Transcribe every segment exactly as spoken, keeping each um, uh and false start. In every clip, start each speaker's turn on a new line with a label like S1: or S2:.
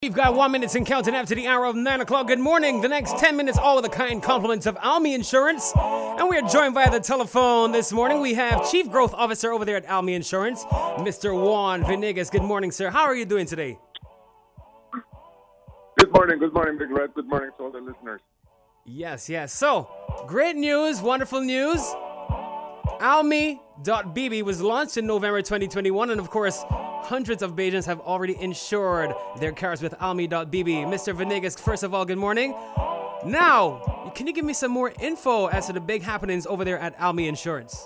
S1: We've got one minute and counting after the hour of nine o'clock. Good morning. The next ten minutes, all of the kind compliments of Almi Insurance. And we are joined via the telephone this morning. We have Chief Growth Officer over there at Almi Insurance, Mister Juan Venegas. Good morning, sir. How are you doing today?
S2: Good morning. Good morning, Big Red. Good morning to all the listeners.
S1: Yes, yes. So, great news, wonderful news. Almi dot B B was launched in November twenty twenty-one, and of course, hundreds of Bajans have already insured their cars with Almi dot B B. Mister Venegas, first of all, good morning. Now, can you give me some more info as to the big happenings over there at Almi Insurance?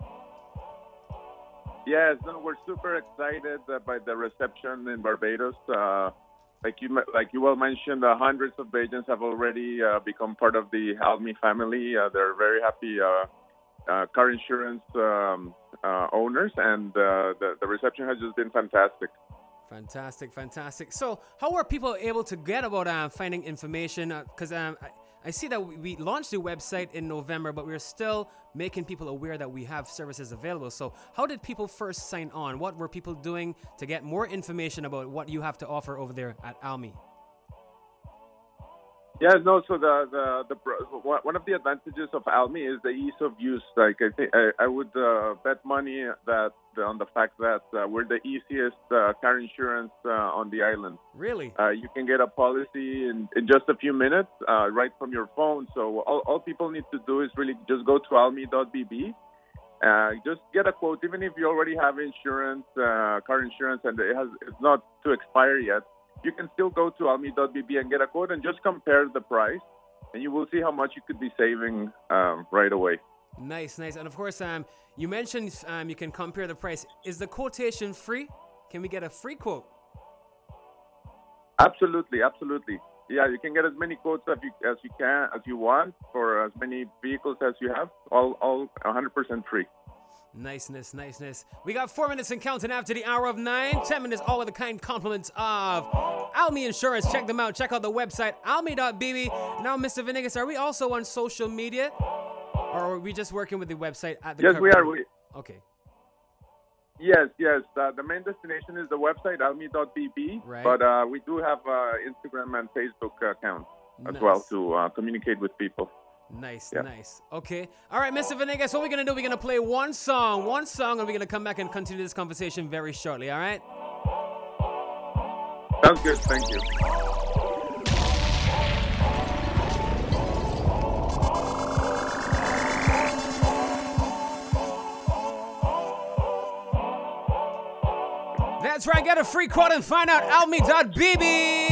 S2: Yes, no, we're super excited uh, by the reception in Barbados. Uh, like you like you well mentioned, uh, hundreds of Bajans have already uh, become part of the Almi family. Uh, they're very happy uh, uh, car insurance um, uh, owners, and uh, the, the reception has just been fantastic.
S1: Fantastic, fantastic. So, how are people able to get about uh, finding information? Because uh, um, I, I see that we, we launched the website in November, but we're still making people aware that we have services available. So, how did people first sign on? What were people doing to get more information about what you have to offer over there at Almi?
S2: Yeah, no. So the, the the one of the advantages of Almi is the ease of use. Like I think I, I would uh, bet money that on the fact that uh, we're the easiest uh, car insurance uh, on the island.
S1: Really?
S2: Uh, you can get a policy in, in just a few minutes, uh, right from your phone. So all, all people need to do is really just go to Almi dot B B. Uh, just get a quote, even if you already have insurance, uh, car insurance, and it has it's not to expire yet. You can still go to Almi dot B B and get a quote and just compare the price, and you will see how much you could be saving um, right away.
S1: Nice, nice. And of course, um, you mentioned um, you can compare the price. Is the quotation free? Can we get a free quote?
S2: Absolutely, absolutely. Yeah, you can get as many quotes as you as you can as you want for as many vehicles as you have. All all one hundred percent free.
S1: Niceness, niceness. We got four minutes and counting after the hour of nine. Ten minutes, all of the kind compliments of Almi Insurance. Check them out. Check out the website, Almi dot B B. Now, Mister Venegas, are we also on social media? Or are we just working with the website at the
S2: Yes, we are. We,
S1: okay.
S2: Yes, yes. Uh, the main destination is the website, Almi dot B B.
S1: Right.
S2: But uh, we do have uh, Instagram and Facebook accounts as
S1: Nice.
S2: well to uh, communicate with people.
S1: Nice,
S2: Yeah.
S1: nice. Okay. All right, Mister Venegas, what we're going to do, we're going to play one song, one song, and we're going to come back and continue this conversation very shortly, all right?
S2: Sounds good. Thank you.
S1: That's right. Get a free quote and find out Almi dot B B.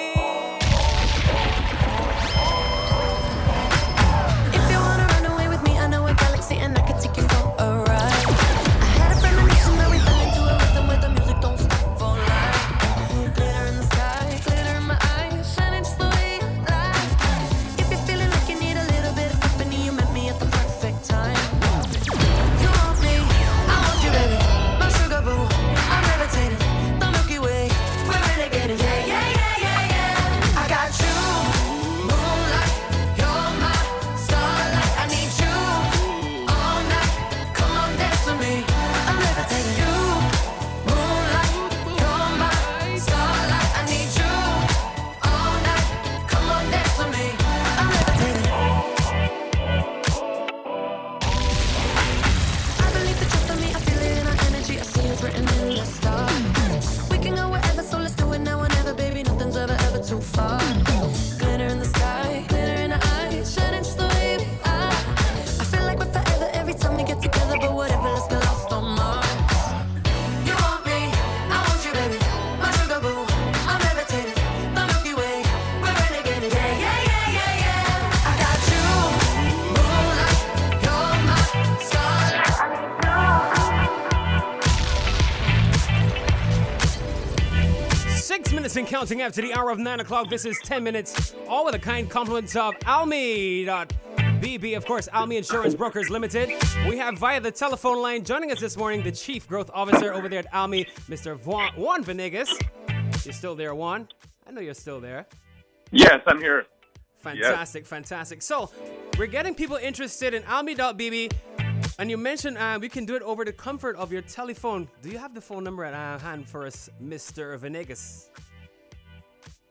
S1: And counting after the hour of nine o'clock. This is ten minutes, all with the kind compliments of Almi dot B B. Of course, Almi Insurance Brokers Limited. We have via the telephone line joining us this morning the Chief Growth Officer over there at Almi, Mister Juan, Juan Venegas. You're still there, Juan? I know you're still there.
S2: Yes, I'm here.
S1: Fantastic,
S2: yes.
S1: fantastic. So, we're getting people interested in Almi dot B B. And you mentioned uh, we can do it over the comfort of your telephone. Do you have the phone number at uh, hand for us, Mister Venegas?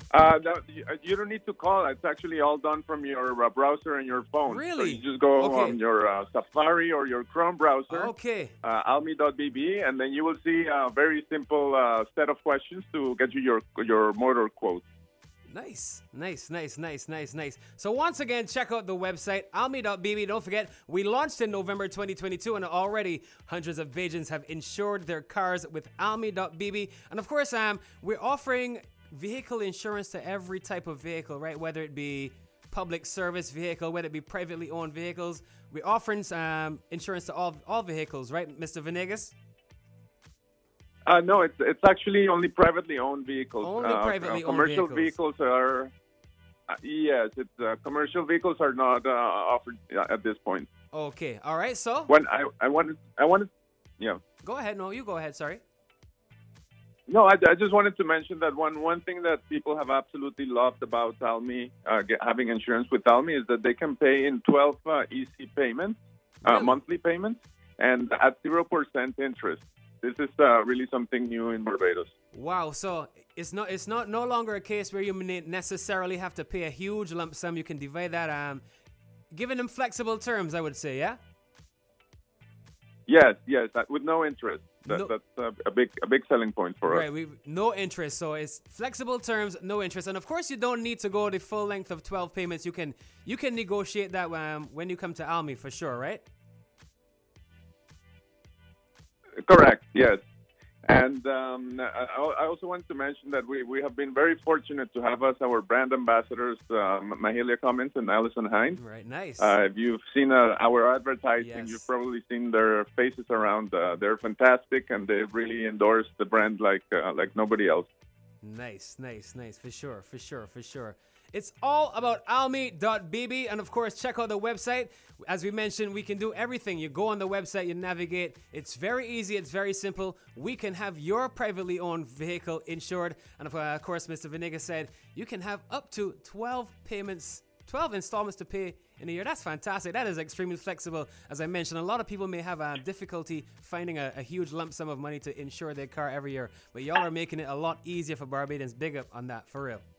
S2: Uh, that, you, you don't need to call. It's actually all done from your uh, browser and your phone.
S1: Really?
S2: So you just go
S1: Okay.
S2: on your uh, Safari or your Chrome browser,
S1: Okay.
S2: uh, almi dot b b, and then you will see a very simple uh, set of questions to get you your your motor quote.
S1: Nice, nice, nice, nice, nice, nice. So once again, check out the website, almi dot b b. Don't forget, we launched in November twenty twenty-two, and already hundreds of Bajans have insured their cars with almi dot b b. And of course, um, we're offering vehicle insurance to every type of vehicle, right? Whether it be public service vehicle, whether it be privately owned vehicles. We're offering um, insurance to all all vehicles, right, Mister Venegas?
S2: Uh, no, it's it's actually only privately owned vehicles.
S1: Only
S2: uh,
S1: privately
S2: uh,
S1: owned
S2: commercial
S1: vehicles.
S2: vehicles are. Uh, yes, it's uh, commercial vehicles are not uh, offered uh, at this point.
S1: Okay, all right. So
S2: When I I wanted I wanted yeah.
S1: go ahead. No, you go ahead. Sorry.
S2: No, I, I just wanted to mention that one one thing that people have absolutely loved about Almi, uh, get, having insurance with Almi, is that they can pay in twelve uh, easy payments, uh,
S1: Really?
S2: monthly payments, and at zero percent interest. This is uh, really something new in Barbados.
S1: Wow, so it's not it's not no longer a case where you may necessarily have to pay a huge lump sum. You can divide that, um, giving them flexible terms, I would say, yeah?
S2: Yes, yes, uh, with no interest. That,
S1: No-
S2: That's uh, a big a big selling point for
S1: Right,
S2: us.
S1: we no interest, so it's flexible terms, no interest, and of course you don't need to go the full length of twelve payments. You can you can negotiate that um, when you come to Almi for sure, right?
S2: Correct, yes. And um, I, I also want to mention that we, we have been very fortunate to have as our brand ambassadors um, Mahalia Cummins and Alison Hines.
S1: Right, nice.
S2: Uh, if you've seen uh, our advertising,
S1: Yes.
S2: you've probably seen their faces around. Uh, they're fantastic, and they really endorse the brand like uh, like nobody else.
S1: Nice, nice, nice, for sure, for sure, for sure. It's all about almi dot b b, and of course, check out the website. As we mentioned, we can do everything. You go on the website, you navigate. It's very easy, it's very simple. We can have your privately owned vehicle insured, and of uh, course, Mister Venegas said you can have up to twelve payments, twelve installments to pay in a year. That's fantastic. That is extremely flexible. As I mentioned, a lot of people may have uh, difficulty finding a, a huge lump sum of money to insure their car every year, but y'all are making it a lot easier for Barbadians. Big up on that, for real.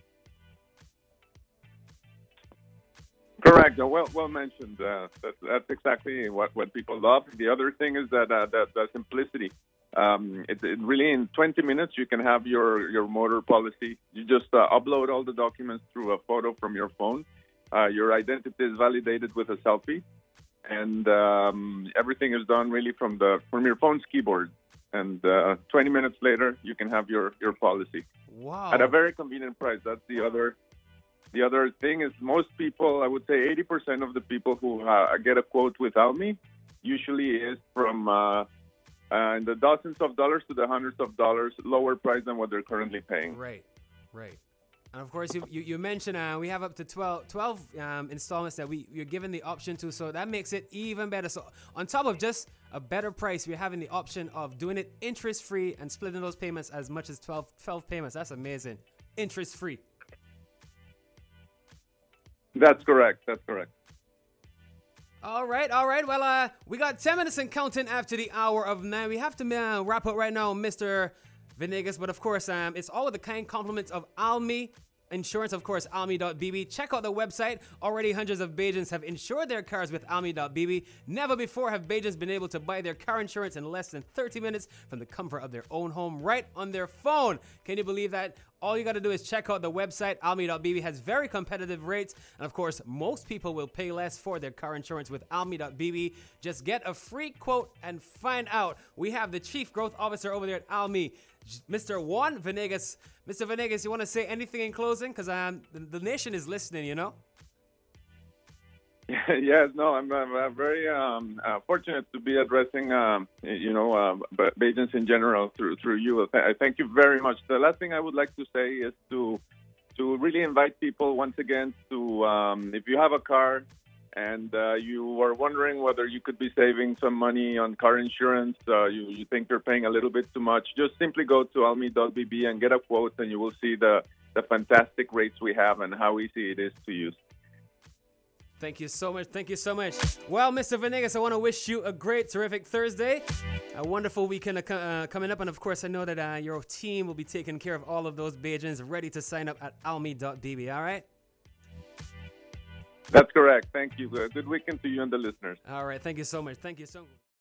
S2: Correct. Uh, Well, well mentioned. Uh, that, that's exactly what, what people love. The other thing is that uh, that, that simplicity. Um, it, it really in twenty minutes you can have your, your motor policy. You just uh, upload all the documents through a photo from your phone. Uh, your identity is validated with a selfie, and um, everything is done really from the from your phone's keyboard. And uh, twenty minutes later, you can have your, your policy
S1: Wow.
S2: at a very convenient price. That's the other. The other thing is most people, I would say eighty percent of the people who uh, get a quote with Almi usually is from uh, uh, in the dozens of dollars to the hundreds of dollars lower price than what they're currently paying.
S1: Right, right. And of course, you you, you mentioned uh, we have up to twelve, twelve um, installments that we, you're given the option to, so that makes it even better. So on top of just a better price, we're having the option of doing it interest-free and splitting those payments as much as twelve, twelve payments. That's amazing. Interest-free.
S2: That's correct. That's correct.
S1: All right, all right. Well, uh, we got ten minutes and counting after the hour of nine. We have to uh, wrap up right now, Mister Venegas. But of course, um, it's all with the kind compliments of Almi Insurance, of course, almi dot b b. Check out the website. Already hundreds of Bajans have insured their cars with almi dot b b. Never before have Bajans been able to buy their car insurance in less than thirty minutes from the comfort of their own home right on their phone. Can you believe that? All you got to do is check out the website. almi dot b b has very competitive rates. And of course, most people will pay less for their car insurance with almi dot b b. Just get a free quote and find out. We have the Chief Growth Officer over there at Almi, Mister Juan Venegas. Mister Venegas, you want to say anything in closing? Because um, the, the nation is listening, you know?
S2: Yes, no, I'm, I'm uh, very um, uh, fortunate to be addressing, um, you know, uh, Bajans in general through through you. I thank you very much. The last thing I would like to say is to to really invite people once again to, um, if you have a car and uh, you are wondering whether you could be saving some money on car insurance, uh, you, you think you're paying a little bit too much, just simply go to almi dot b b and get a quote, and you will see the, the fantastic rates we have and how easy it is to use.
S1: Thank you so much. Thank you so much. Well, Mister Venegas, I want to wish you a great, terrific Thursday, a wonderful weekend uh, uh, coming up. And of course, I know that uh, your team will be taking care of all of those Bajans ready to sign up at almi dot b b. All right?
S2: That's correct. Thank you. Good weekend to you and the listeners.
S1: All right. Thank you so much. Thank you so much.